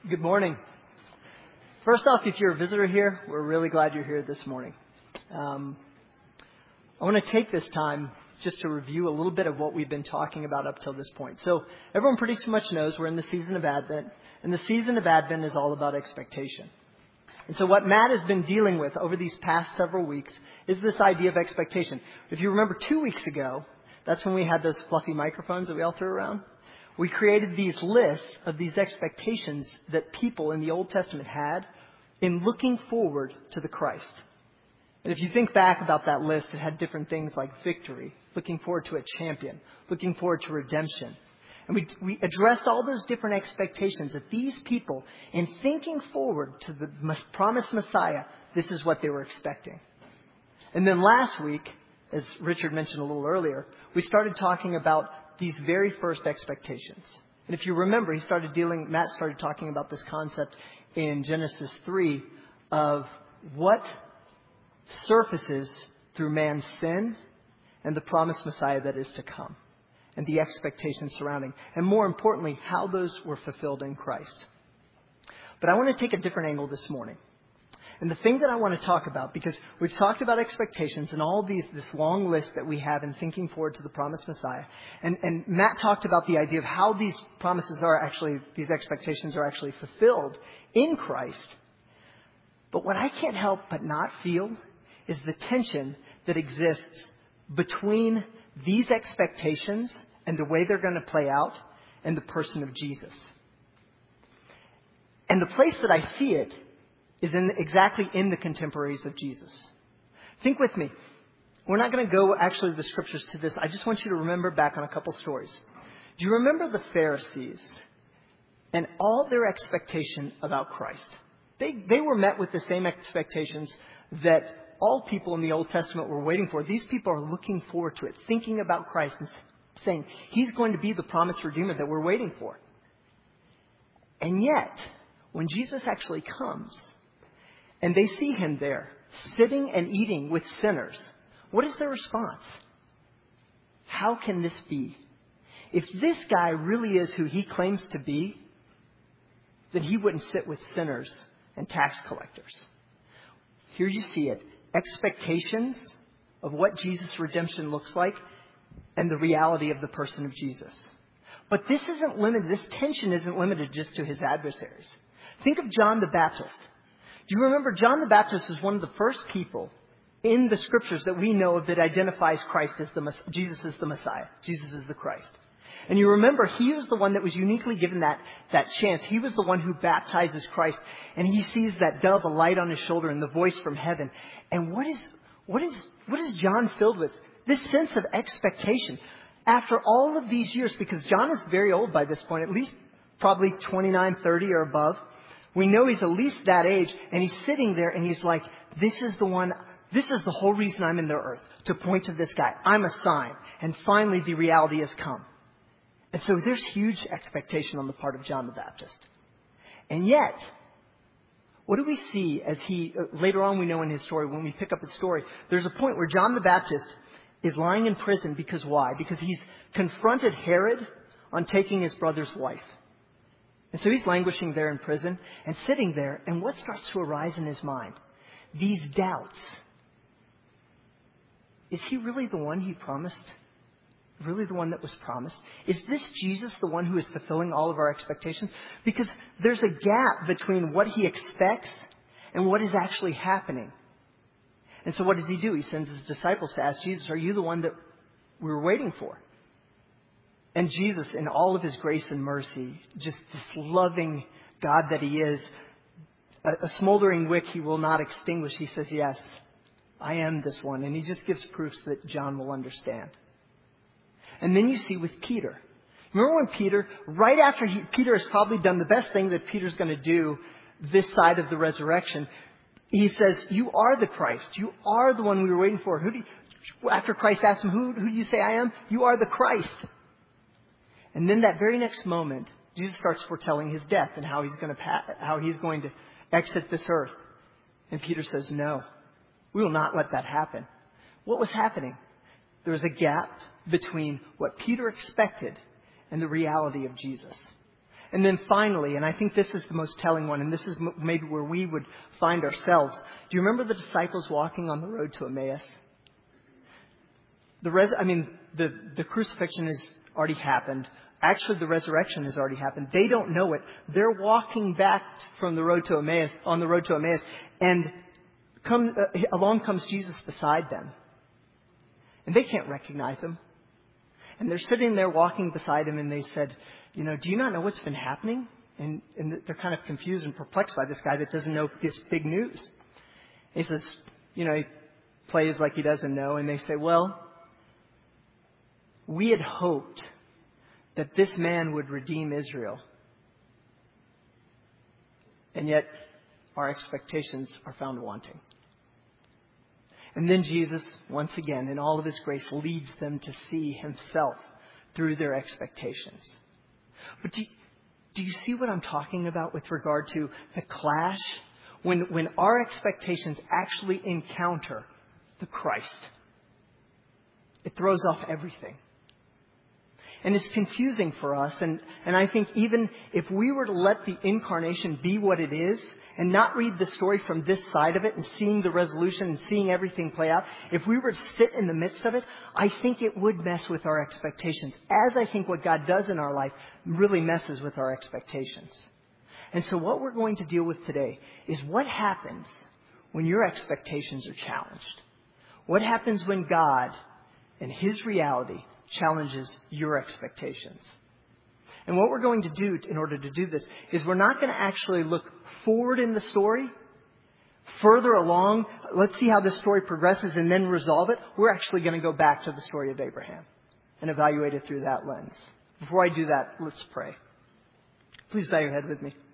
Good morning. First off, if you're a visitor here, we're really glad you're here this morning. I want to take this time just to review a little bit of what we've been talking about up till this point. So everyone pretty much knows we're in the season of Advent, and the season of Advent is all about expectation. And so what Matt has been dealing with over these past several weeks is this idea of expectation. If you remember 2 weeks ago, that's when we had those fluffy microphones that we all threw around. We created these lists of these expectations that people in the Old Testament had in looking forward to the Christ. And if you think back about that list, it had different things like victory, looking forward to a champion, looking forward to redemption. And we addressed all those different expectations that these people, in thinking forward to the promised Messiah, this is what they were expecting. And then last week, as Richard mentioned a little earlier, we started talking about these very first expectations. And if you remember, Matt started talking about this concept in Genesis 3 of what surfaces through man's sin and the promised Messiah that is to come, and the expectations surrounding, and more importantly, how those were fulfilled in Christ. But I want to take a different angle this morning. And the thing that I want to talk about, because we've talked about expectations and all this long list that we have in thinking forward to the promised Messiah. And Matt talked about the idea of how these expectations are actually fulfilled in Christ. But what I can't help but not feel is the tension that exists between these expectations and the way they're going to play out and the person of Jesus. And the place that I see it is exactly in the contemporaries of Jesus. Think with me. We're not going to go actually to the scriptures to this. I just want you to remember back on a couple stories. Do you remember the Pharisees and all their expectation about Christ? They were met with the same expectations that all people in the Old Testament were waiting for. These people are looking forward to it, thinking about Christ and saying, He's going to be the promised Redeemer that we're waiting for. And yet, when Jesus actually comes, and they see Him there, sitting and eating with sinners, what is their response? How can this be? If this guy really is who He claims to be, then He wouldn't sit with sinners and tax collectors. Here you see it. Expectations of what Jesus' redemption looks like and the reality of the person of Jesus. But this tension isn't limited just to His adversaries. Think of John the Baptist. Do you remember John the Baptist was one of the first people in the scriptures that we know of that identifies Jesus as the Messiah. Jesus is the Christ. And you remember he was the one that was uniquely given that chance. He was the one who baptizes Christ, and he sees that dove alight on his shoulder and the voice from heaven. And what is John filled with? This sense of expectation. After all of these years, because John is very old by this point, at least probably 29, 30 or above. We know he's at least that age, and he's sitting there and he's like, this is the whole reason I'm in the earth, to point to this guy. I'm a sign. And finally the reality has come. And so there's huge expectation on the part of John the Baptist. And yet, what do we see as later on we know in his story, when we pick up his story, there's a point where John the Baptist is lying in prison because why? Because he's confronted Herod on taking his brother's wife. And so he's languishing there in prison and sitting there. And what starts to arise in his mind? These doubts. Is he really the one he promised? Really the one that was promised? Is this Jesus the one who is fulfilling all of our expectations? Because there's a gap between what he expects and what is actually happening. And so what does he do? He sends his disciples to ask Jesus, are you the one that we were waiting for? And Jesus, in all of His grace and mercy, just this loving God that He is, a smoldering wick He will not extinguish. He says, yes, I am this one. And He just gives proofs that John will understand. And then you see with Peter. Remember when Peter, right after Peter has probably done the best thing that Peter's going to do this side of the resurrection, he says, you are the Christ. You are the one we were waiting for. After Christ asked him, who do you say I am? You are the Christ. And then that very next moment, Jesus starts foretelling His death and how He's going to exit this earth. And Peter says, no, we will not let that happen. What was happening? There was a gap between what Peter expected and the reality of Jesus. And then finally, and I think this is the most telling one, and this is maybe where we would find ourselves. Do you remember the disciples walking on the road to Emmaus? The crucifixion has already happened. Actually, the resurrection has already happened. They don't know it. They're walking back from the road to Emmaus, on the road to Emmaus, and along comes Jesus beside them. And they can't recognize him. And they're sitting there walking beside him, and they said, do you not know what's been happening? And they're kind of confused and perplexed by this guy that doesn't know this big news. And he says, he plays like he doesn't know. And they say, well, we had hoped that this man would redeem Israel. And yet our expectations are found wanting. And then Jesus, once again, in all of his grace, leads them to see himself through their expectations. But do you see what I'm talking about with regard to the clash? When our expectations actually encounter the Christ, it throws off everything. And it's confusing for us. And I think even if we were to let the incarnation be what it is and not read the story from this side of it and seeing the resolution and seeing everything play out, if we were to sit in the midst of it, I think it would mess with our expectations. As I think what God does in our life really messes with our expectations. And so what we're going to deal with today is what happens when your expectations are challenged. What happens when God and his reality challenges your expectations. And what we're going to do in order to do this is we're not going to actually look forward in the story, further along, let's see how this story progresses and then resolve it. We're actually going to go back to the story of Abraham and evaluate it through that lens. Before I do that, let's pray. Please bow your head with me.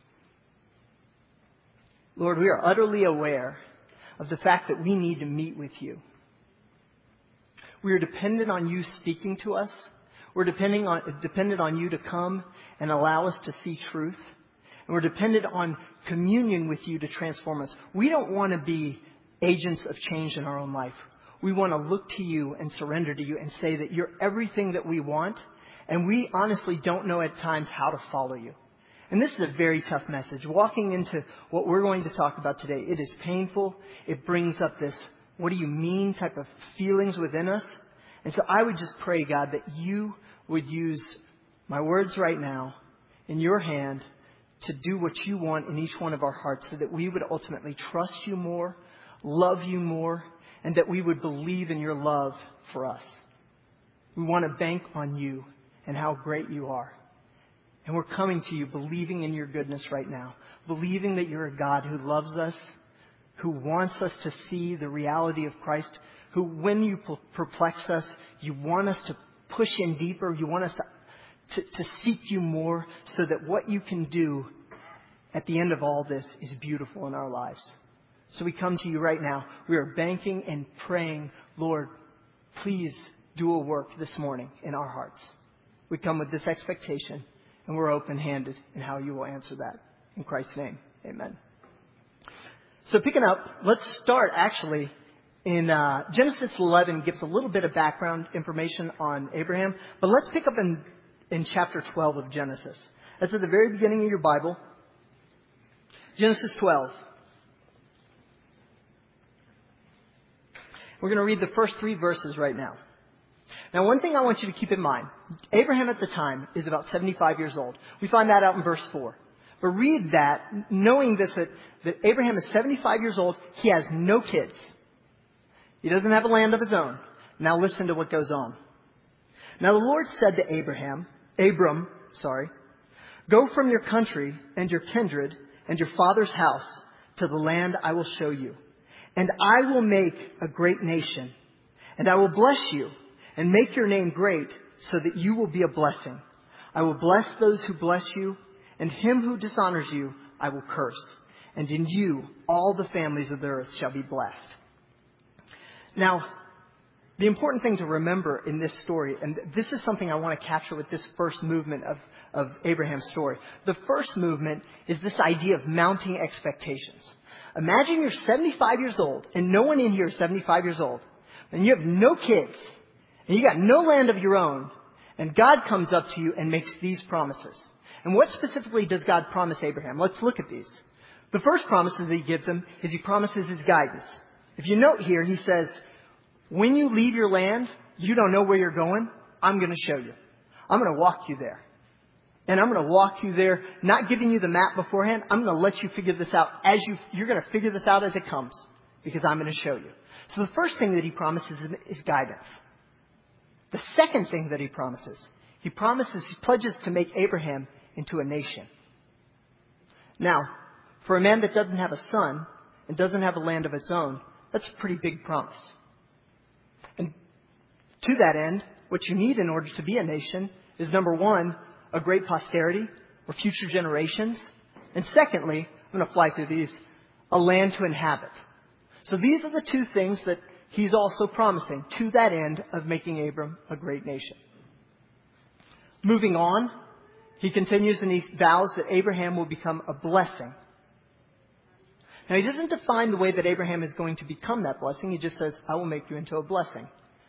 Lord, we are utterly aware of the fact that we need to meet with you. We are dependent on you speaking to us. We're dependent on you to come and allow us to see truth. And we're dependent on communion with you to transform us. We don't want to be agents of change in our own life. We want to look to you and surrender to you and say that you're everything that we want. And we honestly don't know at times how to follow you. And this is a very tough message. Walking into what we're going to talk about today, it is painful. It brings up this what do you mean type of feelings within us. And so I would just pray, God, that you would use my words right now in your hand to do what you want in each one of our hearts so that we would ultimately trust you more, love you more, and that we would believe in your love for us. We want to bank on you and how great you are. And we're coming to you believing in your goodness right now, believing that you're a God who loves us, who wants us to see the reality of Christ, who, when you perplex us, you want us to push in deeper. You want us to seek you more so that what you can do at the end of all this is beautiful in our lives. So we come to you right now. We are banking and praying, Lord, please do a work this morning in our hearts. We come with this expectation, and we're open-handed in how you will answer that. In Christ's name, amen. So picking up, let's start actually in Genesis 11 gives a little bit of background information on Abraham. But let's pick up in chapter 12 of Genesis. That's at the very beginning of your Bible. Genesis 12. We're going to read the first 3 verses right now. Now, one thing I want you to keep in mind. Abraham at the time is about 75 years old. We find that out in verse 4. But read that, knowing this, that Abraham is 75 years old. He has no kids. He doesn't have a land of his own. Now listen to what goes on. Now the Lord said to Abram, go from your country and your kindred and your father's house to the land I will show you. And I will make a great nation. And I will bless you and make your name great so that you will be a blessing. I will bless those who bless you. And him who dishonors you, I will curse. And in you, all the families of the earth shall be blessed. Now, the important thing to remember in this story, and this is something I want to capture with this first movement of Abraham's story. The first movement is this idea of mounting expectations. Imagine you're 75 years old, and no one in here is 75 years old. And you have no kids, and you got no land of your own. And God comes up to you and makes these promises. And what specifically does God promise Abraham? Let's look at these. The first promises that he gives him is he promises his guidance. If you note here, he says, when you leave your land, you don't know where you're going, I'm going to show you. I'm going to walk you there. And I'm going to walk you there, not giving you the map beforehand. I'm going to let you figure this out you're going to figure this out as it comes, because I'm going to show you. So the first thing that he promises is guidance. The second thing that he pledges to make Abraham into a nation. Now, for a man that doesn't have a son and doesn't have a land of its own, that's a pretty big promise. And to that end, what you need in order to be a nation is, number one, a great posterity or future generations. And secondly, I'm going to fly through these, a land to inhabit. So these are the two things that he's also promising to that end of making Abram a great nation. Moving on, he continues and he vows that Abraham will become a blessing. Now, he doesn't define the way that Abraham is going to become that blessing. He just says, I will make you into a blessing.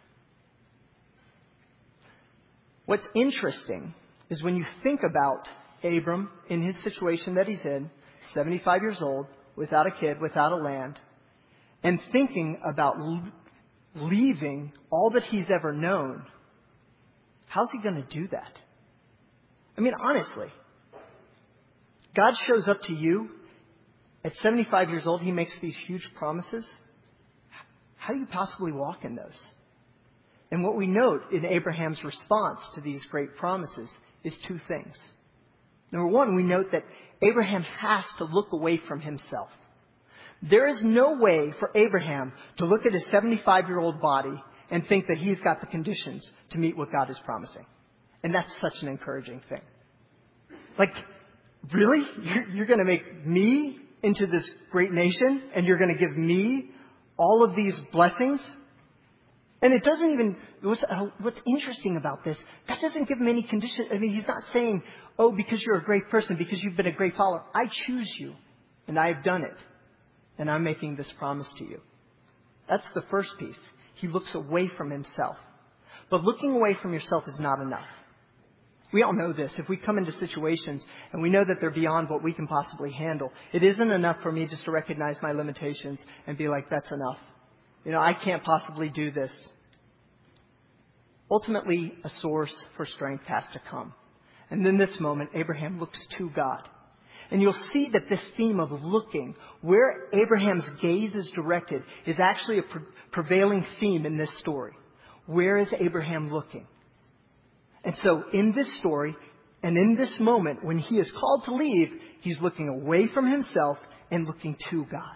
What's interesting is when you think about Abram in his situation that he's in, 75 years old, without a kid, without a land, and thinking about leaving all that he's ever known, how's he going to do that? I mean, honestly, God shows up to you at 75 years old. He makes these huge promises. How do you possibly walk in those? And what we note in Abraham's response to these great promises is two things. Number one, we note that Abraham has to look away from himself. There is no way for Abraham to look at his 75-year-old body and think that he's got the conditions to meet what God is promising. And that's such an encouraging thing. Like, really? You're going to make me into this great nation and you're going to give me all of these blessings? And it doesn't even, what's interesting about this, that doesn't give him any condition. I mean, he's not saying, oh, because you're a great person, because you've been a great follower, I choose you and I've done it. And I'm making this promise to you. That's the first piece. He looks away from himself. But looking away from yourself is not enough. We all know this. If we come into situations and we know that they're beyond what we can possibly handle, it isn't enough for me just to recognize my limitations and be like, that's enough. You know, I can't possibly do this. Ultimately, a source for strength has to come. And in this moment, Abraham looks to God. And you'll see that this theme of looking, where Abraham's gaze is directed, is actually a prevailing theme in this story. Where is Abraham looking? And so in this story, and in this moment, when he is called to leave, he's looking away from himself and looking to God.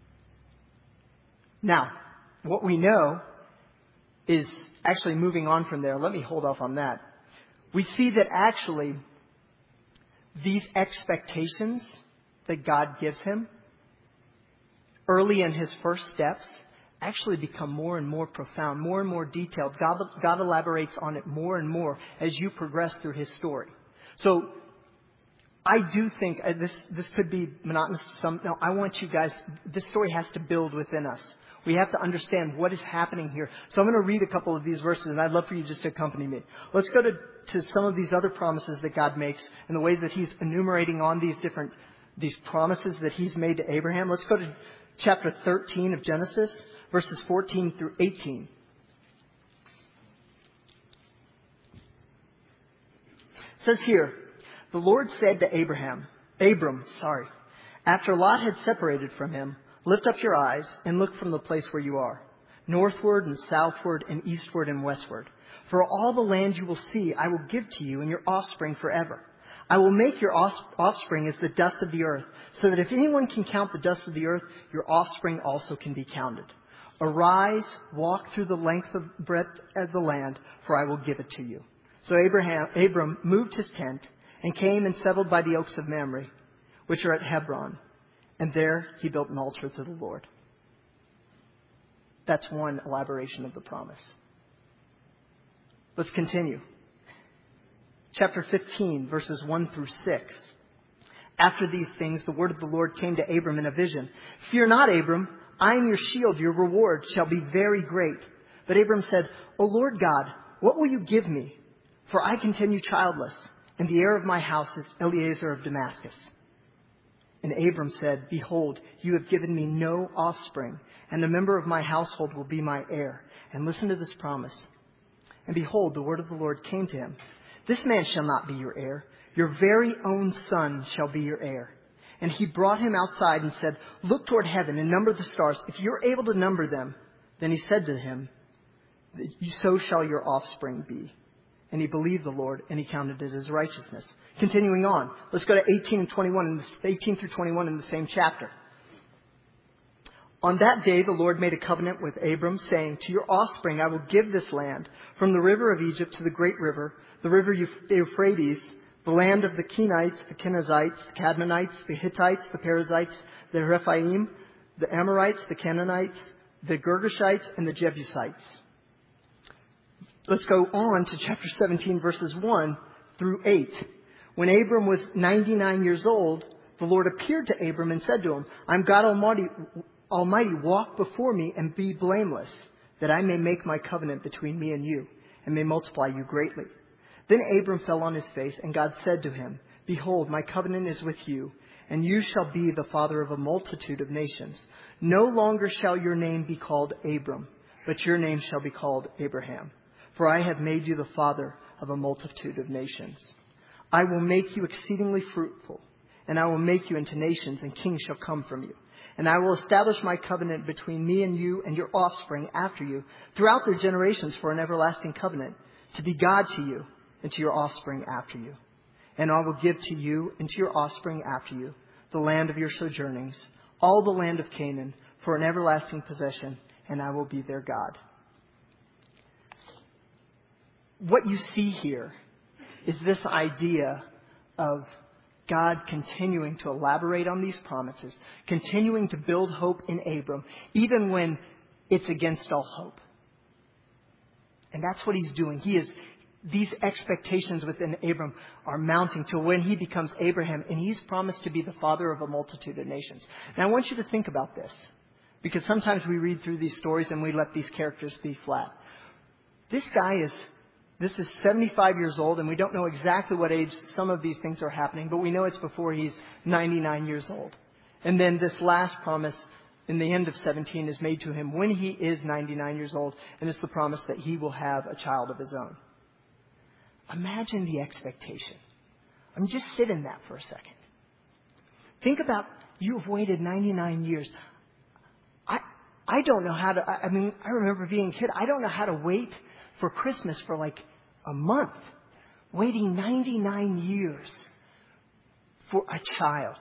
Now, what we know is actually moving on from there. Let me hold off on that. We see that actually these expectations that God gives him early in his first steps actually become more and more profound, more and more detailed. God elaborates on it more and more as you progress through his story. So I do think this could be monotonous to some. No, I want you guys, this story has to build within us. We have to understand what is happening here. So I'm going to read a couple of these verses, and I'd love for you just to accompany me. Let's go to some of these other promises that God makes and the ways that he's enumerating on these promises that he's made to Abraham. Let's go to chapter 13 of Genesis, verses 14 through 18. It says here, the Lord said to Abram, after Lot had separated from him, lift up your eyes and look from the place where you are, northward and southward and eastward and westward. For all the land you will see, I will give to you and your offspring forever. I will make your offspring as the dust of the earth, so that if anyone can count the dust of the earth, your offspring also can be counted. Arise, walk through the length of breadth of the land, for I will give it to you. So Abram moved his tent and came and settled by the oaks of Mamre, which are at Hebron. And there he built an altar to the Lord. That's one elaboration of the promise. Let's continue. Chapter 15, verses 1 through 6. After these things, the word of the Lord came to Abram in a vision. Fear not, Abram. I am your shield. Your reward shall be very great. But Abram said, O Lord God, what will you give me? For I continue childless, and the heir of my house is Eliezer of Damascus." And Abram said, "Behold, you have given me no offspring, and a member of my household will be my heir." And listen to this promise. "And behold, the word of the Lord came to him. This man shall not be your heir. Your very own son shall be your heir." And he brought him outside and said, "Look toward heaven and number the stars. If you're able to number them." Then he said to him, "So shall your offspring be." And he believed the Lord, and he counted it as righteousness. Continuing on, let's go to 18 through 21 in the same chapter. "On that day the Lord made a covenant with Abram, saying, 'To your offspring I will give this land, from the river of Egypt to the great river, the river Euphrates, the land of the Kenites, the Kenizzites, the Cadmonites, the Hittites, the Perizzites, the Rephaim, the Amorites, the Canaanites, the Girgashites, and the Jebusites.'" Let's go on to chapter 17, verses 1 through 8. "When Abram was 99 years old, the Lord appeared to Abram and said to him, 'I'm God Almighty, walk before me and be blameless, that I may make my covenant between me and you, and may multiply you greatly.' Then Abram fell on his face, and God said to him, 'Behold, my covenant is with you, and you shall be the father of a multitude of nations. No longer shall your name be called Abram, but your name shall be called Abraham. For I have made you the father of a multitude of nations. I will make you exceedingly fruitful, and I will make you into nations, and kings shall come from you. And I will establish my covenant between me and you and your offspring after you throughout their generations for an everlasting covenant, to be God to you and to your offspring after you. And I will give to you and to your offspring after you the land of your sojournings, all the land of Canaan, for an everlasting possession, and I will be their God." What you see here is this idea of God continuing to elaborate on these promises, continuing to build hope in Abram, even when it's against all hope. And that's what he's doing. These expectations within Abram are mounting to when he becomes Abraham, and he's promised to be the father of a multitude of nations. Now, I want you to think about this, because sometimes we read through these stories and we let these characters be flat. This is 75 years old, and we don't know exactly what age some of these things are happening, but we know it's before he's 99 years old. And then this last promise in the end of 17 is made to him when he is 99 years old, and it's the promise that he will have a child of his own. Imagine the expectation. Just sit in that for a second. Think about, you have waited 99 years. I don't know how to, I remember being a kid, I don't know how to wait for Christmas for like a month. Waiting 99 years for a child.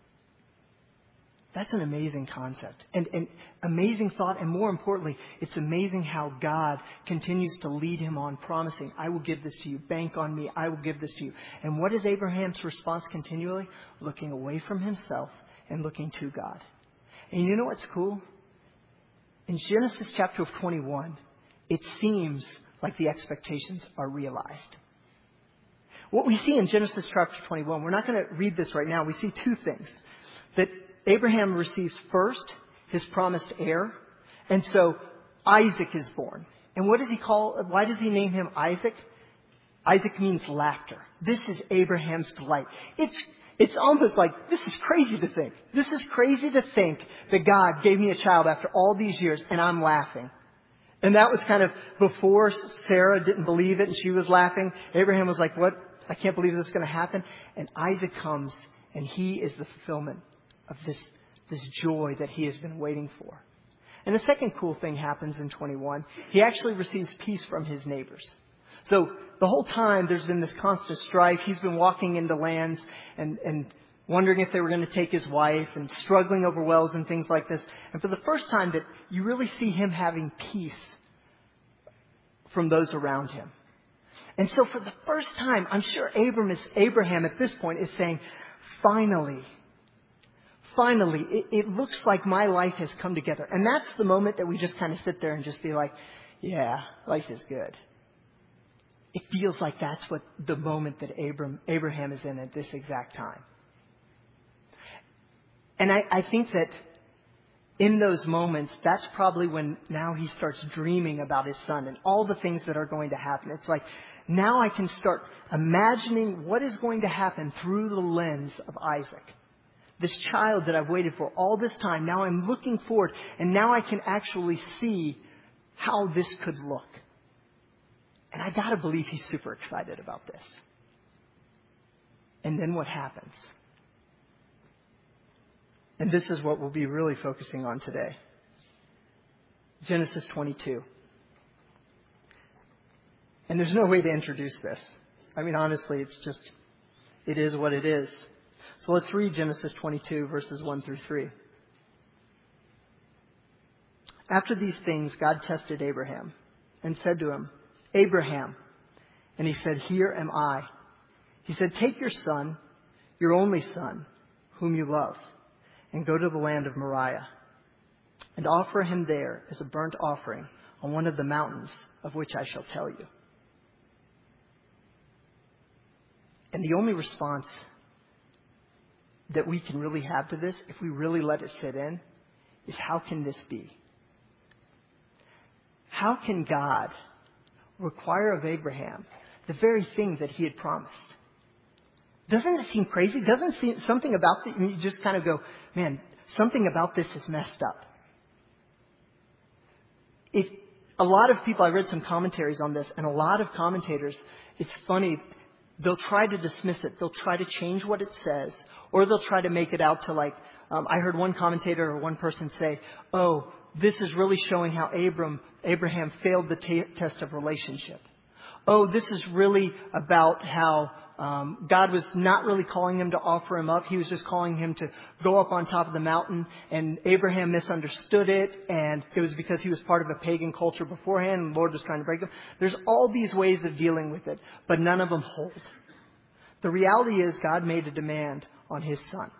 That's an amazing concept and amazing thought. And more importantly, it's amazing how God continues to lead him on, promising, "I will give this to you. Bank on me. I will give this to you." And what is Abraham's response continually? Looking away from himself and looking to God. And you know what's cool? In Genesis chapter 21, it seems like the expectations are realized. What we see in Genesis chapter 21, we're not going to read this right now. We see two things. That Abraham receives first his promised heir. And so Isaac is born. And what does he call, why does he name him Isaac? Isaac means laughter. This is Abraham's delight. It's almost like, this is crazy to think. This is crazy to think that God gave me a child after all these years and I'm laughing. And that was kind of before Sarah didn't believe it and she was laughing. Abraham was like, "What? I can't believe this is going to happen." And Isaac comes, and he is the fulfillment of this joy that he has been waiting for. And the second cool thing happens in 21. He actually receives peace from his neighbors. So the whole time there's been this constant strife. He's been walking into lands and wondering if they were going to take his wife and struggling over wells and things like this. And for the first time that you really see him having peace from those around him. And so for the first time, I'm sure Abraham at this point is saying, finally, it looks like my life has come together. And that's the moment that we just kind of sit there and just be like, yeah, life is good. It feels like that's what the moment that Abraham is in at this exact time. And I think that in those moments, that's probably when now he starts dreaming about his son and all the things that are going to happen. It's like, now I can start imagining what is going to happen through the lens of Isaac. This child that I've waited for all this time, now I'm looking forward, and now I can actually see how this could look. And I gotta believe he's super excited about this. And then what happens? And this is what we'll be really focusing on today. Genesis 22. And there's no way to introduce this. I mean, honestly, it is what it is. So let's read Genesis 22, verses 1 through 3. After these things, God tested Abraham and said to him, Abraham. And he said, Here am I. He said, Take your son, your only son, whom you love, and go to the land of Moriah, and offer him there as a burnt offering on one of the mountains of which I shall tell you. And the only response that we can really have to this, if we really let it sit in, is how can this be? How can God require of Abraham the very thing that he had promised? Doesn't it seem crazy? Doesn't it seem something about it, you just kind of go, man, something about this is messed up. If a lot of people, I read some commentaries on this, and a lot of commentators, it's funny, they'll try to dismiss it. They'll try to change what it says, or they'll try to make it out to like, I heard one commentator or one person say, oh, this is really showing how Abraham failed the test of relationship. Oh, this is really about how God was not really calling him to offer him up. He was just calling him to go up on top of the mountain. And Abraham misunderstood it. And it was because he was part of a pagan culture beforehand. And the Lord was trying to break him. There's all these ways of dealing with it. But none of them hold. The reality is God made a demand on his son.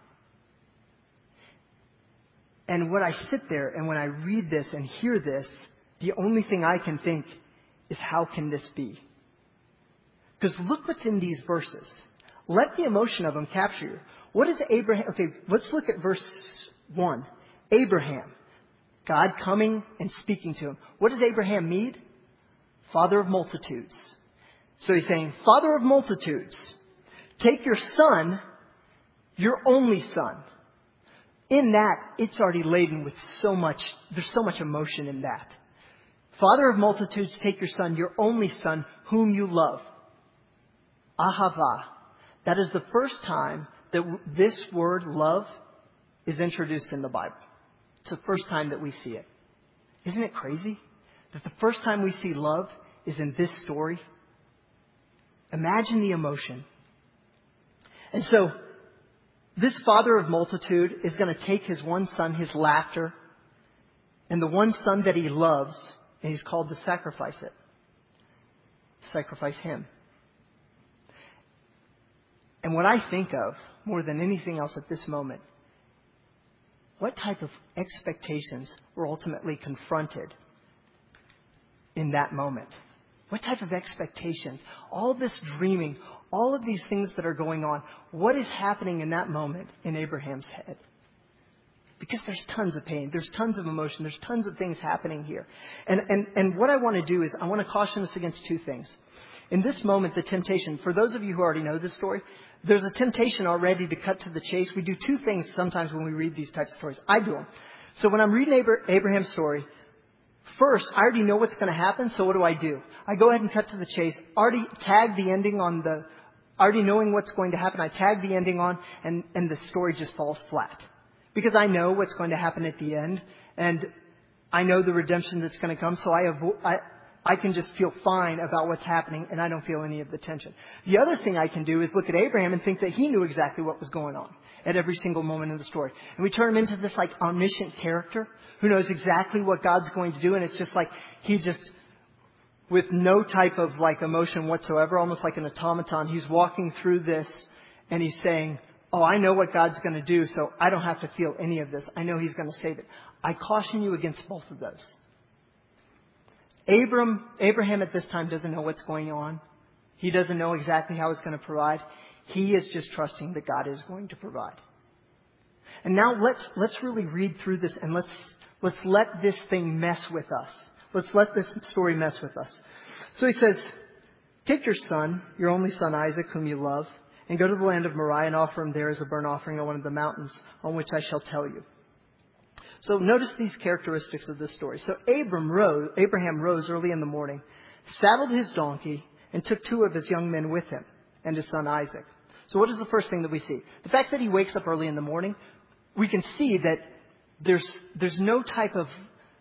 And when I sit there and when I read this and hear this, the only thing I can think is, how can this be? Because look what's in these verses. Let the emotion of them capture you. What is Abraham? Okay, let's look at verse 1. Abraham. God coming and speaking to him. What does Abraham need? Father of multitudes. So he's saying, Father of multitudes, take your son, your only son. In that, it's already laden with so much, there's so much emotion in that. Father of multitudes, take your son, your only son, whom you love. Ahava. That is the first time that this word love is introduced in the Bible. It's the first time that we see it. Isn't it crazy that the first time we see love is in this story? Imagine the emotion. And so, this father of multitude is going to take his one son, his laughter, and the one son that he loves, and he's called to sacrifice it. Sacrifice him. And what I think of, more than anything else at this moment, what type of expectations were ultimately confronted in that moment? What type of expectations? All this dreaming, all of these things that are going on, what is happening in that moment in Abraham's head? Because there's tons of pain, there's tons of emotion, there's tons of things happening here. And what I want to do is I want to caution us against two things. In this moment, the temptation, for those of you who already know this story, there's a temptation already to cut to the chase. We do two things sometimes when we read these types of stories. I do them. So when I'm reading Abraham's story, first, I already know what's going to happen, so what do? I go ahead and cut to the chase, already tag the ending on already knowing what's going to happen, I tag the ending on, and the story just falls flat. Because I know what's going to happen at the end, and I know the redemption that's going to come, so I can just feel fine about what's happening, and I don't feel any of the tension. The other thing I can do is look at Abraham and think that he knew exactly what was going on at every single moment in the story. And we turn him into this like omniscient character who knows exactly what God's going to do, and it's just like he just, with no type of like emotion whatsoever, almost like an automaton, he's walking through this and he's saying, oh, I know what God's going to do, so I don't have to feel any of this. I know he's going to save it. I caution you against both of those. Abraham at this time doesn't know what's going on. He doesn't know exactly how he's going to provide. He is just trusting that God is going to provide. And now let's really read through this and let's let this thing mess with us. Let's let this story mess with us. So he says, take your son, your only son Isaac, whom you love, and go to the land of Moriah and offer him there as a burnt offering on one of the mountains on which I shall tell you. So notice these characteristics of this story. So Abraham rose early in the morning, saddled his donkey, and took 2 of his young men with him and his son Isaac. So what is the first thing that we see? The fact that he wakes up early in the morning, we can see that there's no type of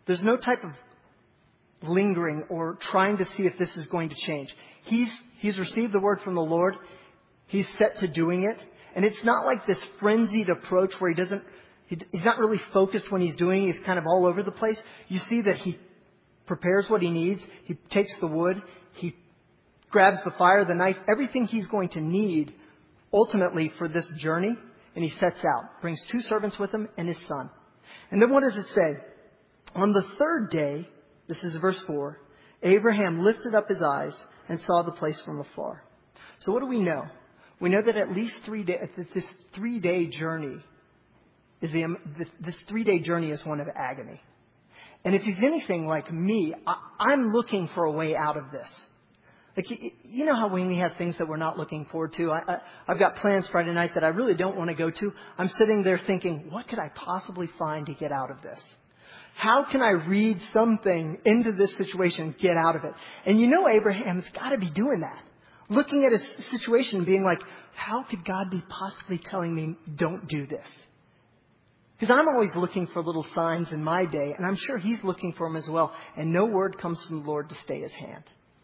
lingering or trying to see if this is going to change. He's received the word from the Lord. He's set to doing it. And it's not like this frenzied approach where he's not really focused when he's doing it. He's kind of all over the place. You see that he prepares what he needs. He takes the wood. He grabs the fire, the knife, everything he's going to need ultimately for this journey. And he sets out, brings 2 servants with him and his son. And then what does it say? On the 3rd day, this is verse 4, Abraham lifted up his eyes and saw the place from afar. So what do we know? We know that at least 3 days, this 3-day journey this 3-day journey is one of agony. And if he's anything like me, I'm looking for a way out of this. Like, you know how when we have things that we're not looking forward to, I've got plans Friday night that I really don't want to go to. I'm sitting there thinking, what could I possibly find to get out of this? How can I read something into this situation, get out of it? And you know Abraham's got to be doing that. Looking at his situation being like, how could God be possibly telling me don't do this? Because I'm always looking for little signs in my day, and I'm sure he's looking for them as well. And no word comes from the Lord to stay his hand.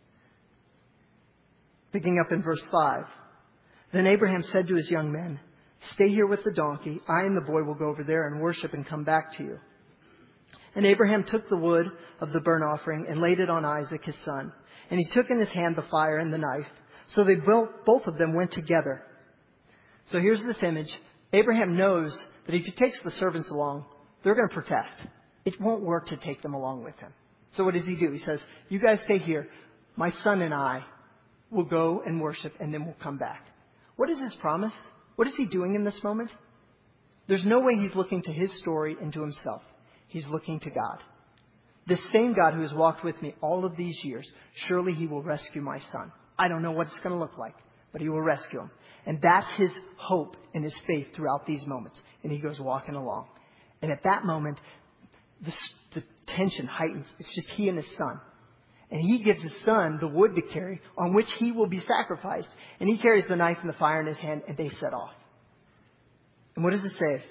Picking up in verse 5. Then Abraham said to his young men, stay here with the donkey. I and the boy will go over there and worship and come back to you. And Abraham took the wood of the burnt offering and laid it on Isaac, his son. And he took in his hand the fire and the knife. So they both of them went together. So here's this image. Abraham knows that if he takes the servants along, they're going to protest. It won't work to take them along with him. So what does he do? He says, you guys stay here. My son and I will go and worship, and then we'll come back. What is his promise? What is he doing in this moment? There's no way he's looking to his story and to himself. He's looking to God. The same God who has walked with me all of these years, surely he will rescue my son. I don't know what it's going to look like, but he will rescue him. And that's his hope and his faith throughout these moments. And he goes walking along. And at that moment, the tension heightens. It's just he and his son. And he gives his son the wood to carry on which he will be sacrificed. And he carries the knife and the fire in his hand, and they set off. And what does it say?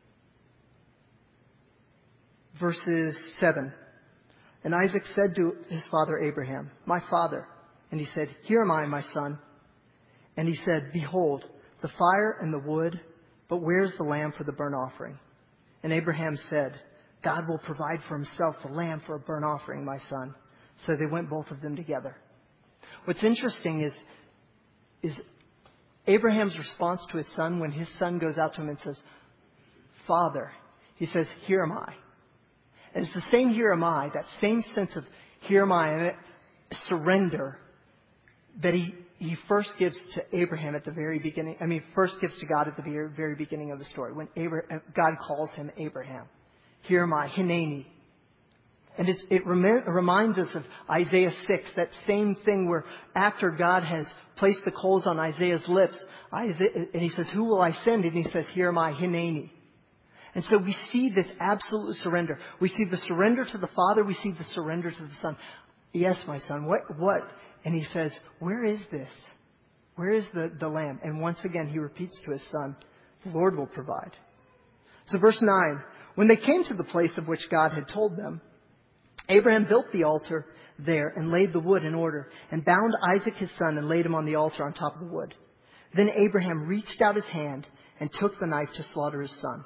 Verses 7. And Isaac said to his father Abraham, my father. And he said, here am I, my son. And he said, behold, the fire and the wood, but where's the lamb for the burnt offering? And Abraham said, God will provide for himself the lamb for a burnt offering, my son. So they went both of them together. What's interesting is Abraham's response to his son when his son goes out to him and says, Father, he says, here am I. And it's the same here am I, that same sense of here am I, and surrender that he first gives to Abraham at the very beginning. First gives to God at the very, very beginning of the story when God calls him Abraham. Here am I, Hineni. And it reminds us of Isaiah 6, that same thing where after God has placed the coals on Isaiah's lips, and he says, who will I send? And he says, here am I, Hineni. And so we see this absolute surrender. We see the surrender to the Father. We see the surrender to the Son. Yes, my son, what? And he says, where is this? Where is the lamb? And once again, he repeats to his son, the Lord will provide. So verse 9, when they came to the place of which God had told them, Abraham built the altar there and laid the wood in order and bound Isaac his son and laid him on the altar on top of the wood. Then Abraham reached out his hand and took the knife to slaughter his son.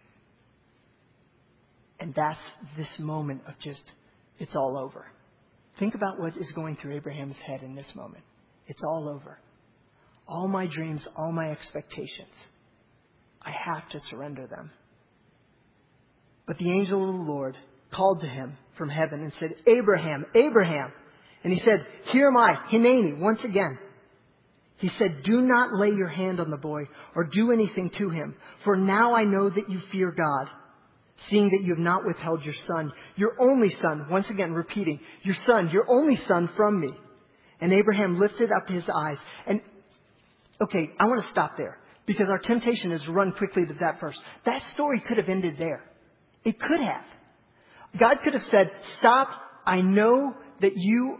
And that's this moment of just, it's all over. Think about what is going through Abraham's head in this moment. It's all over. All my dreams, all my expectations, I have to surrender them. But the angel of the Lord called to him from heaven and said, Abraham, Abraham. And he said, here am I, Hineni, once again. He said, "Do not lay your hand on the boy or do anything to him, for now I know that you fear God, seeing that you have not withheld your son, your only son," once again repeating, "your son, your only son from me." And Abraham lifted up his eyes. And, okay, I want to stop there because our temptation is to run quickly to that verse. That story could have ended there. It could have. God could have said, "Stop. I know that you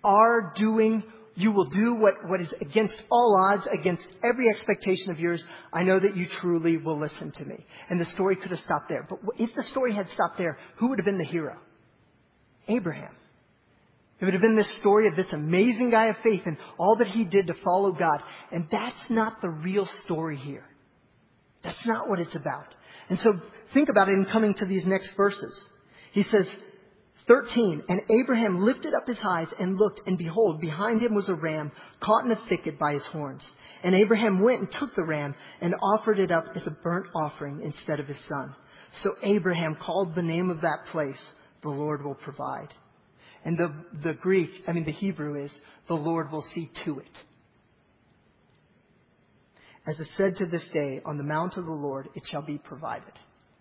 will do what is against all odds, against every expectation of yours. I know that you truly will listen to me." And the story could have stopped there. But if the story had stopped there, who would have been the hero? Abraham. It would have been this story of this amazing guy of faith and all that he did to follow God. And that's not the real story here. That's not what it's about. And so think about it in coming to these next verses. He says, 13, "And Abraham lifted up his eyes and looked, and behold, behind him was a ram caught in a thicket by his horns. And Abraham went and took the ram and offered it up as a burnt offering instead of his son. So Abraham called the name of that place, 'The Lord will provide.'" And the Hebrew is, "The Lord will see to it." As is said to this day, on the mount of the Lord it shall be provided.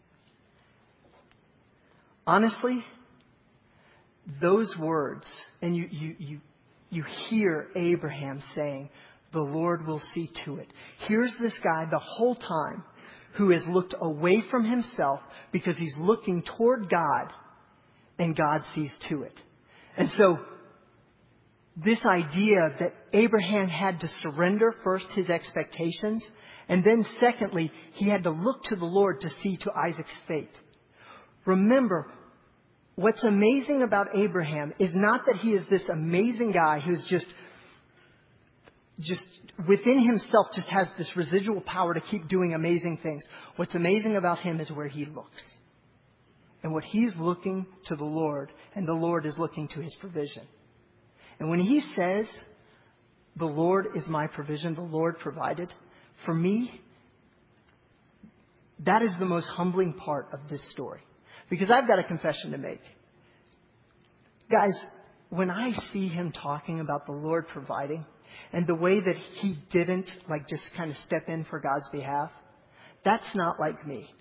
Honestly, those words, and you hear Abraham saying, "The Lord will see to it." Here's this guy the whole time who has looked away from himself because he's looking toward God, and God sees to it. And so this idea that Abraham had to surrender first his expectations, and then secondly, he had to look to the Lord to see to Isaac's fate. Remember, what's amazing about Abraham is not that he is this amazing guy who's just within himself just has this residual power to keep doing amazing things. What's amazing about him is where he looks. And what he's looking to the Lord, and the Lord is looking to his provision. And when he says, "The Lord is my provision, the Lord provided," for me, that is the most humbling part of this story. Because I've got a confession to make. Guys, when I see him talking about the Lord providing, and the way that he didn't just kind of step in for God's behalf, that's not like me.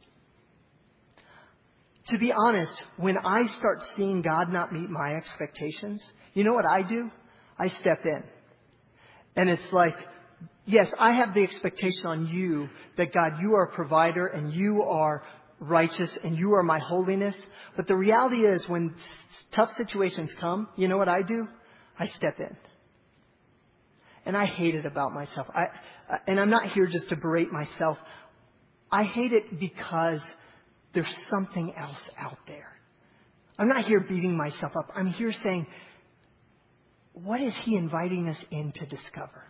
To be honest, when I start seeing God not meet my expectations, you know what I do? I step in. And it's like, yes, I have the expectation on you that God, you are a provider and you are righteous and you are my holiness. But the reality is when tough situations come, you know what I do? I step in. And I hate it about myself. And I'm not here just to berate myself. I hate it because there's something else out there. I'm not here beating myself up. I'm here saying, what is he inviting us in to discover?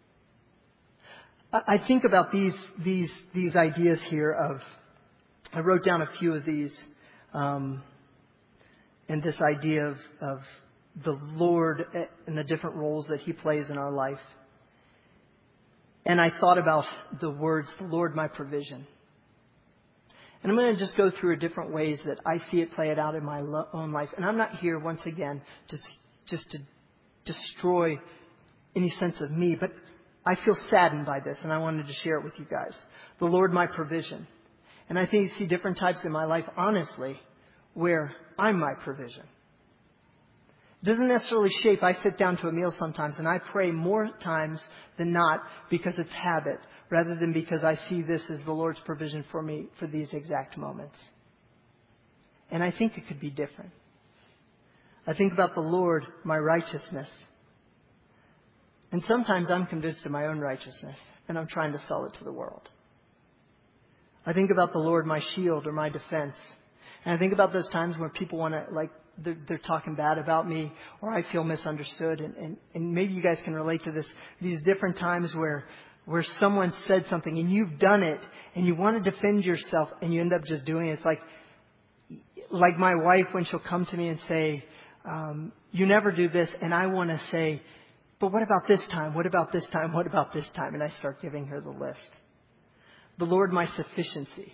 I think about these ideas here of, I wrote down a few of these, and this idea of the Lord and the different roles that he plays in our life. And I thought about the words, "The Lord my provision." And I'm going to just go through different ways that I see it play it out in my own life. And I'm not here, once again, just to destroy any sense of me, but I feel saddened by this, and I wanted to share it with you guys. The Lord my provision. And I think you see different types in my life, honestly, where I'm my provision. It doesn't necessarily shape. I sit down to a meal sometimes, and I pray more times than not because it's habit, rather than because I see this as the Lord's provision for me for these exact moments. And I think it could be different. I think about the Lord, my righteousness. And sometimes I'm convinced of my own righteousness, and I'm trying to sell it to the world. I think about the Lord, my shield or my defense. And I think about those times when people want to, they're talking bad about me, or I feel misunderstood. And maybe you guys can relate to this. These different times where someone said something and you've done it and you want to defend yourself and you end up just doing it. It's like my wife when she'll come to me and say, "You never do this." And I want to say, "But what about this time? What about this time? What about this time?" And I start giving her the list. The Lord, my sufficiency.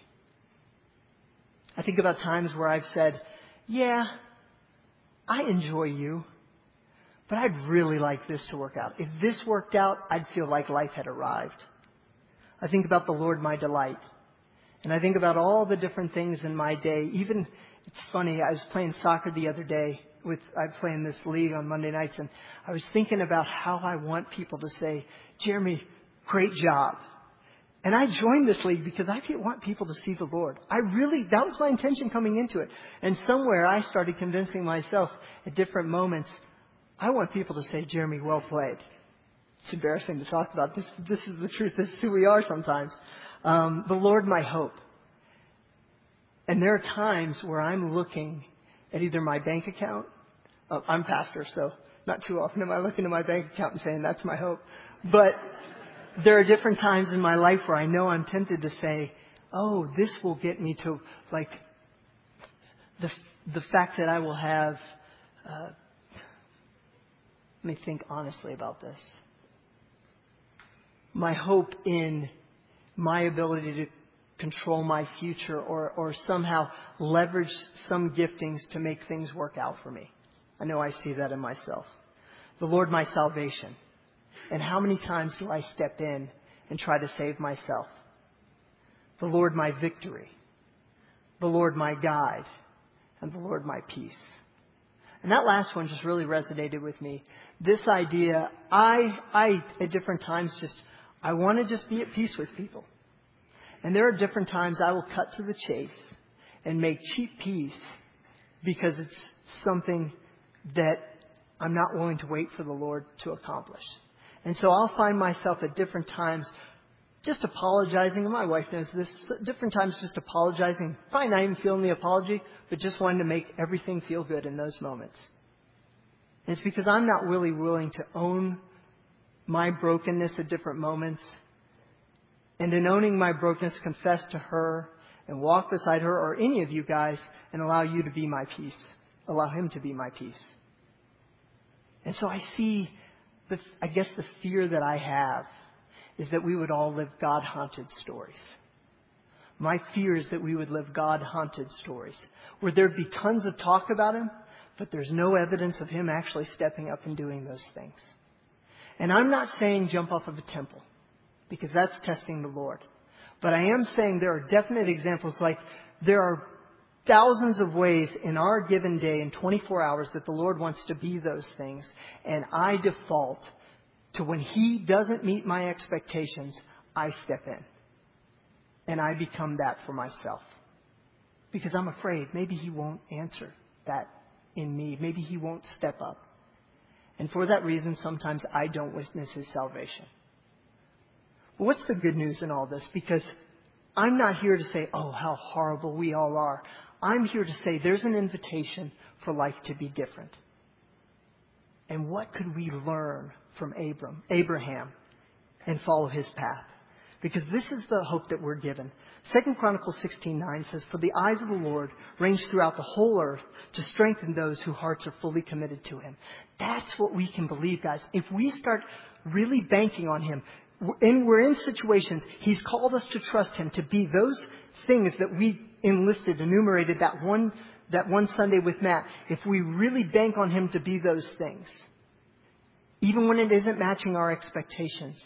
I think about times where I've said, "Yeah, I enjoy you, but I'd really like this to work out. If this worked out, I'd feel like life had arrived. I think about the Lord, my delight. And I think about all the different things in my day. Even, it's funny, I was playing soccer the other day. I play in this league on Monday nights, and I was thinking about how I want people to say, Jeremy, great job. And I joined this league because I want people to see the Lord. That was my intention coming into it. And somewhere I started convincing myself at different moments, I want people to say, Jeremy, well played. It's embarrassing to talk about this. This is the truth. This is who we are sometimes. The Lord, my hope. And there are times where I'm looking at either my bank account. I'm pastor, so not too often am I looking at my bank account and saying, that's my hope. But there are different times in my life where I know I'm tempted to say, oh, this will get me to, like, the fact that I will have, let me think honestly about this. My hope in my ability to control my future or somehow leverage some giftings to make things work out for me. I know I see that in myself. The Lord, my salvation. And how many times do I step in and try to save myself? The Lord, my victory. The Lord, my guide. And the Lord, my peace. And that last one just really resonated with me. This idea, I at different times I want to just be at peace with people. And there are different times I will cut to the chase and make cheap peace because it's something that I'm not willing to wait for the Lord to accomplish. And so I'll find myself at different times just apologizing. And my wife knows this. Different times just apologizing. Probably not even feeling the apology, but just wanting to make everything feel good in those moments. And it's because I'm not really willing to own my brokenness at different moments. And in owning my brokenness, confess to her and walk beside her or any of you guys and allow you to be my peace. Allow him to be my peace. And so I see, the fear that I have is that we would all live God-haunted stories. My fear is that we would live God-haunted stories where there'd be tons of talk about him, but there's no evidence of him actually stepping up and doing those things. And I'm not saying jump off of a temple, because that's testing the Lord. But I am saying there are definite examples, like there are thousands of ways in our given day in 24 hours that the Lord wants to be those things. And I default to when he doesn't meet my expectations, I step in. And I become that for myself. Because I'm afraid maybe he won't answer that in me. Maybe he won't step up. And for that reason, sometimes I don't witness his salvation. But what's the good news in all this? Because I'm not here to say, oh, how horrible we all are. I'm here to say there's an invitation for life to be different. And what could we learn from Abraham and follow his path? Because this is the hope that we're given. 2 Chronicles 16:9 says, for the eyes of the Lord range throughout the whole earth to strengthen those whose hearts are fully committed to him. That's what we can believe, guys. If we start really banking on him, and we're in situations, he's called us to trust him to be those things that we enumerated that one Sunday with Matt. If we really bank on him to be those things, even when it isn't matching our expectations,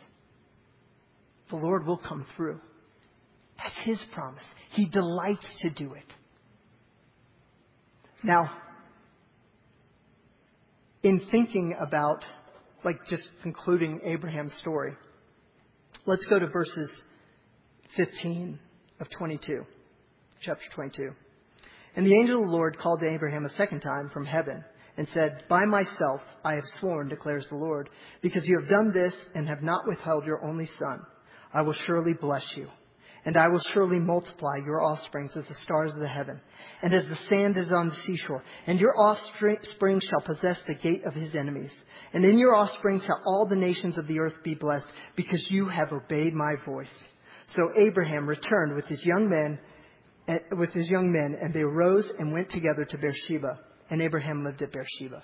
the Lord will come through. That's his promise. He delights to do it. Now, in thinking about, just concluding Abraham's story, let's go to verses 15 of 22, chapter 22. And the angel of the Lord called to Abraham a second time from heaven and said, by myself I have sworn, declares the Lord, because you have done this and have not withheld your only son. I will surely bless you, and I will surely multiply your offspring as the stars of the heaven, and as the sand is on the seashore. And your offspring shall possess the gate of his enemies. And in your offspring shall all the nations of the earth be blessed, because you have obeyed my voice. So Abraham returned with his young men, and they arose and went together to Beersheba. And Abraham lived at Beersheba.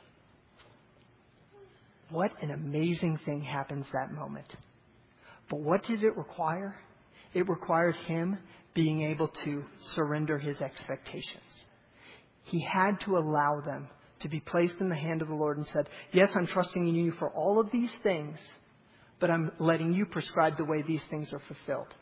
What an amazing thing happens that moment. But what did it require? It required him being able to surrender his expectations. He had to allow them to be placed in the hand of the Lord and said, yes, I'm trusting in you for all of these things, but I'm letting you prescribe the way these things are fulfilled.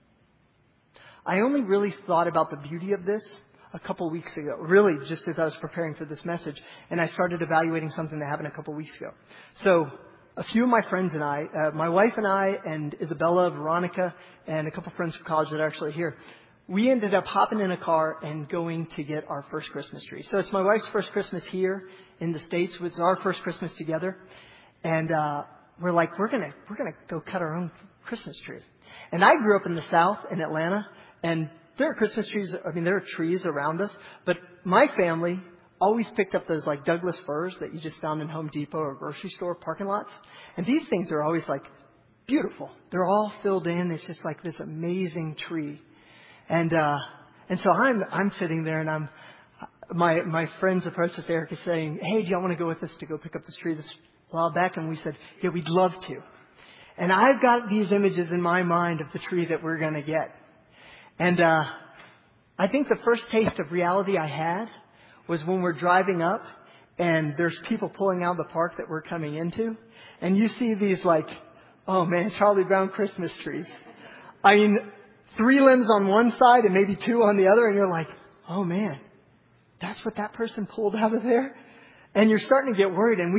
I only really thought about the beauty of this a couple weeks ago, really just as I was preparing for this message, and I started evaluating something that happened a couple weeks ago. So a few of my friends and I, my wife and I and Isabella, Veronica, and a couple friends from college that are actually here, we ended up hopping in a car and going to get our first Christmas tree. So it's my wife's first Christmas here in the States. It's our first Christmas together. And we're like, we're gonna go cut our own Christmas tree. And I grew up in the South in Atlanta, and there are Christmas trees. I mean, there are trees around us, but my family always picked up those like Douglas firs that you just found in Home Depot or grocery store parking lots. And these things are always like beautiful. They're all filled in. It's just like this amazing tree. And so I'm sitting there, and my friends approached us. Eric is saying, "Hey, do y'all want to go with us to go pick up this tree this while back?" And we said, "Yeah, we'd love to." And I've got these images in my mind of the tree that we're going to get. And I think the first taste of reality I had was when we're driving up, and there's people pulling out of the park that we're coming into, and you see these like, oh man, Charlie Brown Christmas trees. I mean, 3 limbs on one side and maybe 2 on the other, and you're like, oh man, that's what that person pulled out of there? And you're starting to get worried, and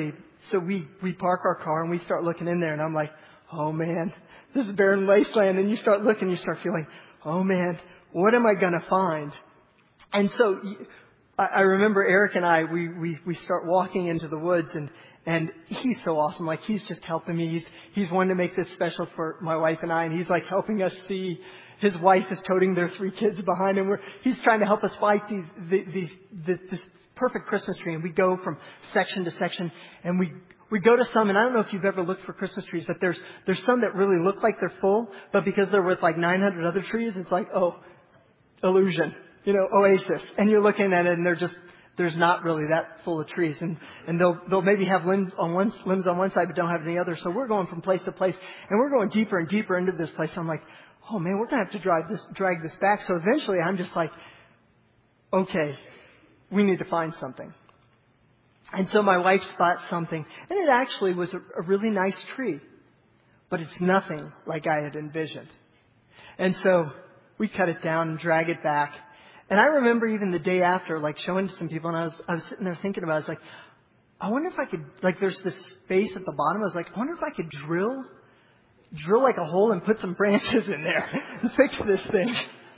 we park our car and we start looking in there, and I'm like, oh man, this is barren wasteland. And you start looking, you start feeling, oh man, what am I going to find? And so I remember Eric and I, we start walking into the woods, and he's so awesome. Like, he's just helping me. He's wanting to make this special for my wife and I, and he's like helping us see. His wife is toting their 3 kids behind him. He's trying to help us find this perfect Christmas tree. And we go from section to section, and we go to some, and I don't know if you've ever looked for Christmas trees, but there's some that really look like they're full, but because they're with like 900 other trees, it's like, oh, illusion, oasis. And you're looking at it, and there's not really that full of trees, and they'll maybe have limbs on one side but don't have any other. So we're going from place to place, and we're going deeper and deeper into this place. I'm like, oh man, we're gonna have to drag this back. So eventually, I'm just like, okay, we need to find something. And so my wife spots something, and it actually was a really nice tree, but it's nothing like I had envisioned. And so we cut it down and drag it back. And I remember even the day after, like showing to some people, and I was sitting there thinking about it. I was like, I wonder if I could, like, there's this space at the bottom. I was like, I wonder if I could drill like a hole and put some branches in there and fix this thing.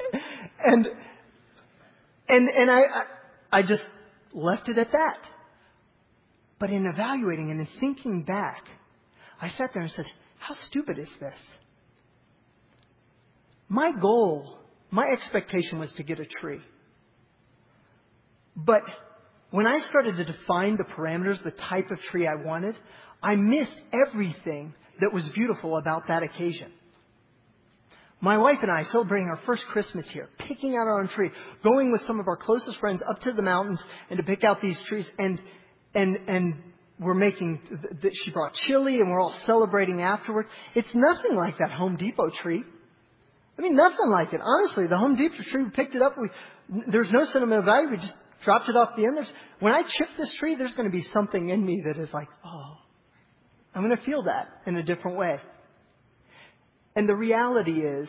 And I just left it at that. But in evaluating and in thinking back, I sat there and said, how stupid is this? My goal, my expectation was to get a tree. But when I started to define the parameters, the type of tree I wanted, I missed everything that was beautiful about that occasion. My wife and I celebrating our first Christmas here, picking out our own tree, going with some of our closest friends up to the mountains and to pick out these trees, and we're making, she brought chili, and we're all celebrating afterwards. It's nothing like that Home Depot tree. I mean, nothing like it. Honestly, the Home Depot tree, we picked it up. There's no sentimental value. We just dropped it off the end. When I chip this tree, there's going to be something in me that is like, oh, I'm going to feel that in a different way. And the reality is,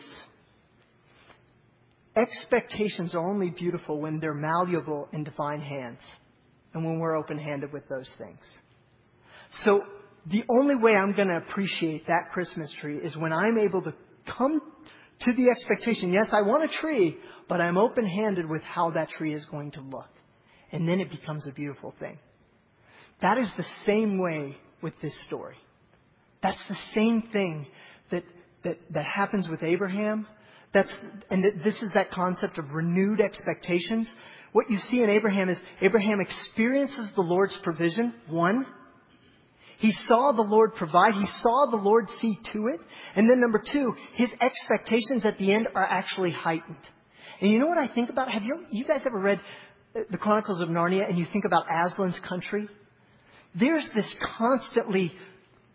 expectations are only beautiful when they're malleable in divine hands and when we're open-handed with those things. So the only way I'm going to appreciate that Christmas tree is when I'm able to come to the expectation, yes, I want a tree, but I'm open-handed with how that tree is going to look. And then it becomes a beautiful thing. That is the same way with this story. That's the same thing that happens with Abraham. This is that concept of renewed expectations. What you see in Abraham is Abraham experiences the Lord's provision. 1, he saw the Lord provide. He saw the Lord see to it. And then number 2, his expectations at the end are actually heightened. And you know what I think about? Have you guys ever read the Chronicles of Narnia and you think about Aslan's country? There's this constantly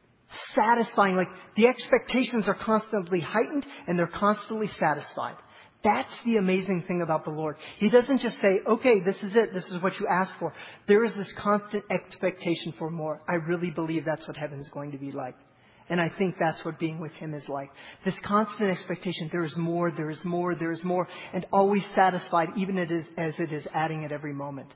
satisfying, like the expectations are constantly heightened and they're constantly satisfied. That's the amazing thing about the Lord. He doesn't just say, okay, this is it. This is what you asked for. There is this constant expectation for more. I really believe that's what heaven's going to be like. And I think that's what being with Him is like. This constant expectation, there is more, there is more, there is more, and always satisfied, even as it is adding at every moment.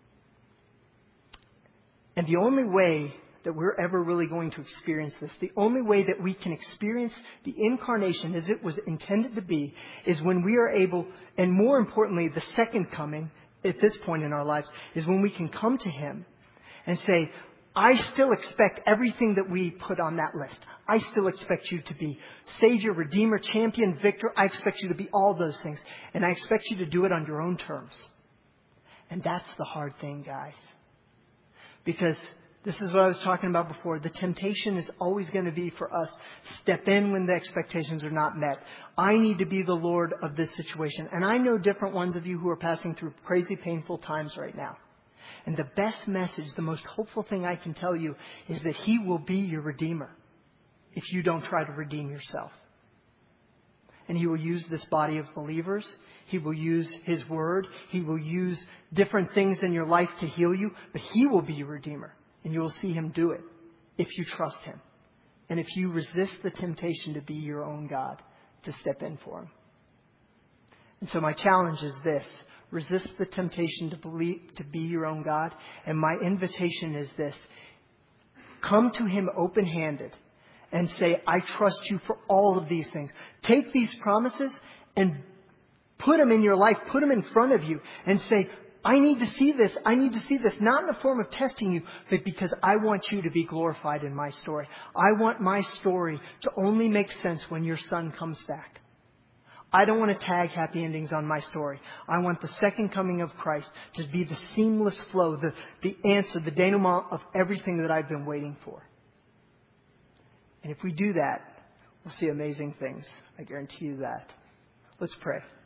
And the only way that we're ever really going to experience this, the only way that we can experience the incarnation as it was intended to be, is when we are able, and more importantly, the second coming at this point in our lives, is when we can come to Him and say, I still expect everything that we put on that list. I still expect you to be Savior, Redeemer, Champion, Victor. I expect you to be all those things. And I expect you to do it on your own terms. And that's the hard thing, guys. Because this is what I was talking about before. The temptation is always going to be for us, step in when the expectations are not met. I need to be the Lord of this situation. And I know different ones of you who are passing through crazy, painful times right now. And the best message, the most hopeful thing I can tell you is that He will be your Redeemer if you don't try to redeem yourself. And He will use this body of believers. He will use His Word. He will use different things in your life to heal you. But He will be your Redeemer. And you will see Him do it if you trust Him. And if you resist the temptation to be your own God, to step in for Him. And so my challenge is this. Resist the temptation to be your own God. And my invitation is this. Come to Him open-handed and say, I trust you for all of these things. Take these promises and put them in your life. Put them in front of you and say, I need to see this. I need to see this. Not in the form of testing you, but because I want you to be glorified in my story. I want my story to only make sense when your Son comes back. I don't want to tag happy endings on my story. I want the second coming of Christ to be the seamless flow, the answer, the denouement of everything that I've been waiting for. And if we do that, we'll see amazing things. I guarantee you that. Let's pray.